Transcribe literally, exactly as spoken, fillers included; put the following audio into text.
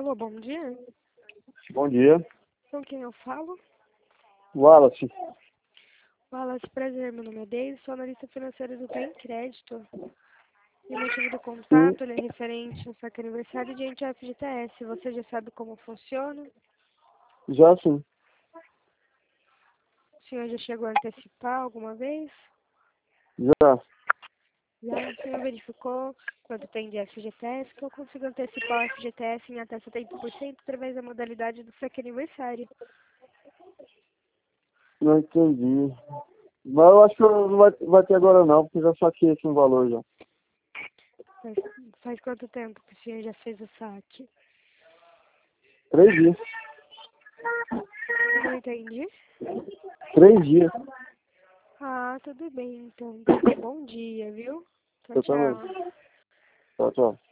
Alô, bom dia. Bom dia. Com quem eu falo? Wallace. Wallace, prazer, meu nome é Deise, sou analista financeira do Bem Crédito. E o motivo do contato ele é referente ao saque aniversário de F G T S. Você já sabe como funciona? Já sim. O senhor já chegou a antecipar alguma vez? Já. Já o senhor verificou quanto tem de F G T S, que eu consigo antecipar o F G T S em até setenta por cento através da modalidade do saque aniversário. Não entendi. Mas eu acho que não vai, vai ter agora não, porque já saquei aqui um valor já. Faz, faz quanto tempo que o senhor já fez o saque? Três dias. Não entendi. Três dias. Ah, tudo bem, então. Tenha um bom dia, viu? Tchau, Eu também. tchau. Tchau, tchau.